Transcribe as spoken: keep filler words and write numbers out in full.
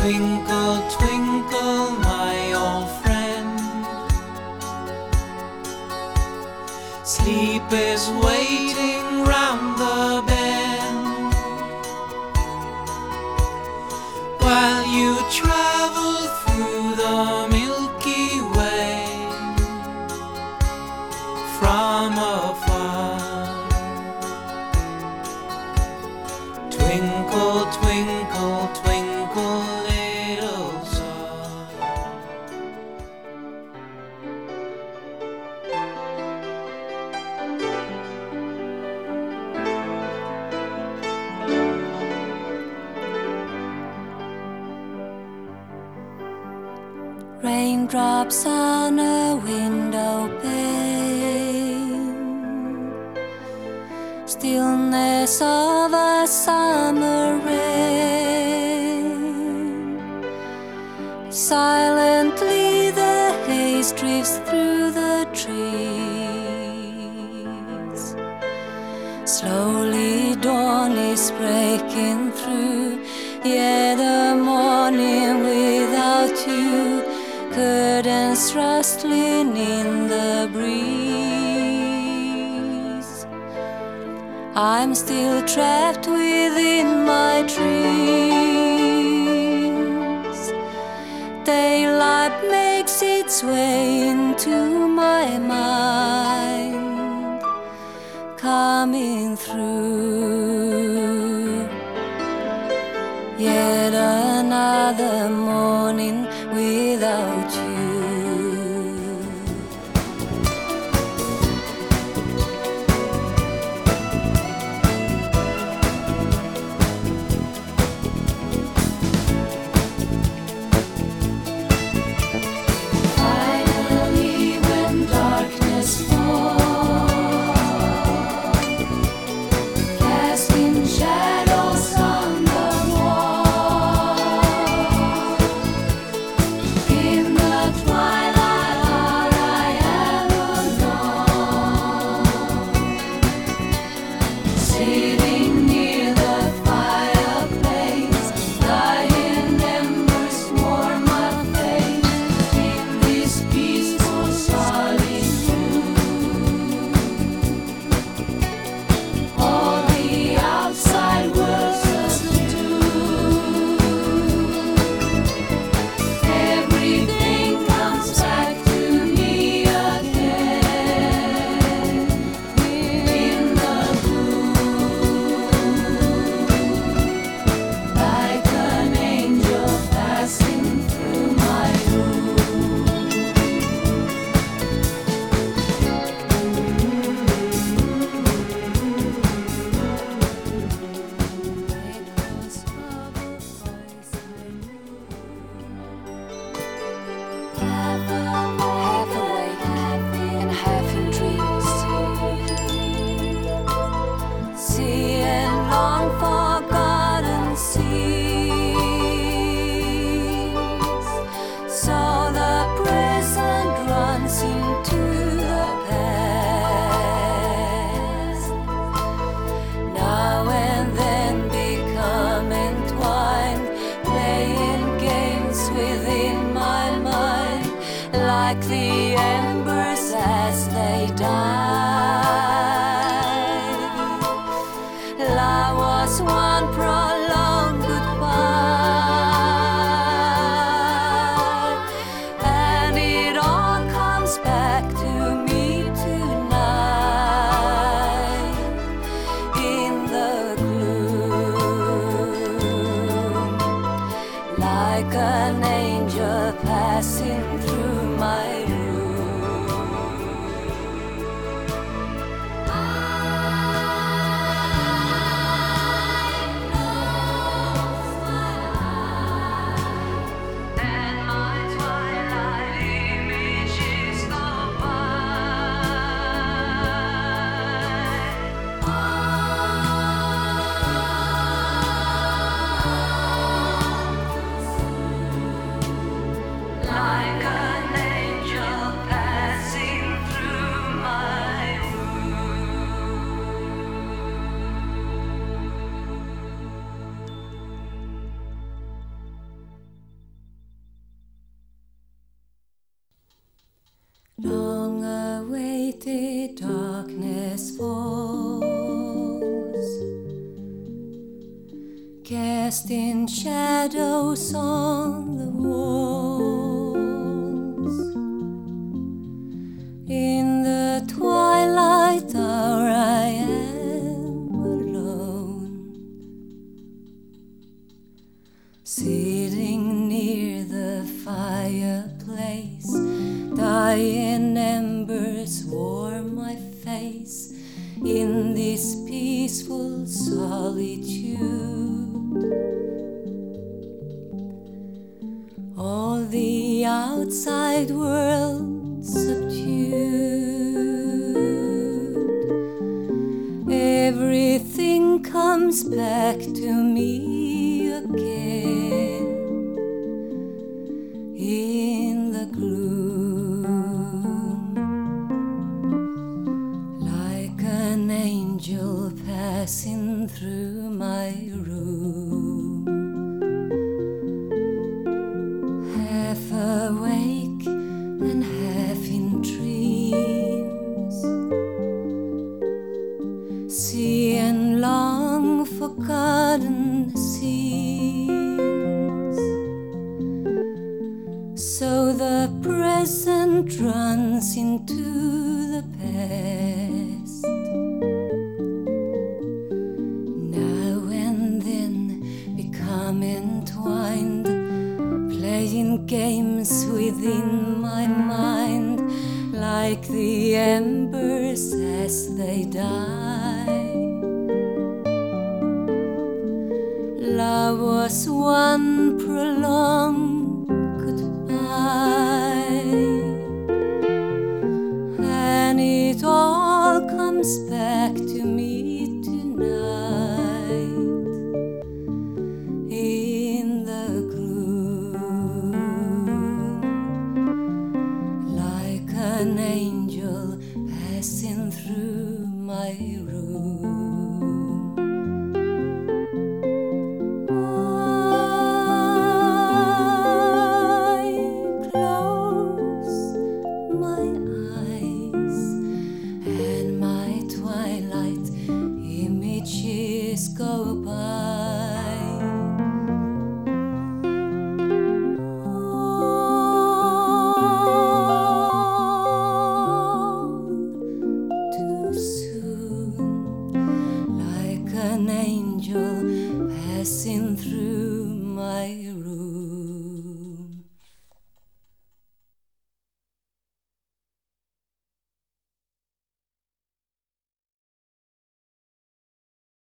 Twinkle, twinkle, my old friend, sleep is waiting round the bend. While you travel through the Milky Way from afar, twinkle, twinkle, twinkle, little star. Raindrops on a window pane, stillness of a summer rain. Silently the haze drifts through the trees. Slowly dawn is breaking through, yet the morning without you. Curtains rustling in the breeze. I'm still trapped within my dreams. Daylight makes its way into my mind, coming through. Yet another morning without you. Finally, when darkness falls, casting shadows on the wall, in the twilight hour I am alone, sitting near the fireplace, dying embers warm my face, in this peaceful solitude. All the outside world subdued. Everything comes back to me again in the gloom, like an angel passing through my room. Echoes of a voice I knew. Half awake and half in dreams. See and long forgotten scenes. So the present runs into the past. Now and then become entwined, playing games within my mind, like the embers as they die. Love was one prolonged goodbye, and it all comes back to me tonight in the gloom, like an angel passing through my room. I close my eyes, and my twilight images go by. Like an angel casting shadows on the walls. In the twilight hour I am alone, sitting near the fireplace. Dying embers warm my face in this peaceful solitude. All the outside world subdued. Everything comes back to me again in the gloom, like an angel passing through my room, half awake and half in dreams. See and long forgotten scenes, so the present runs into the past. Now and then become entwined, playing games within my mind, like the embers as they die. Love was one prolonged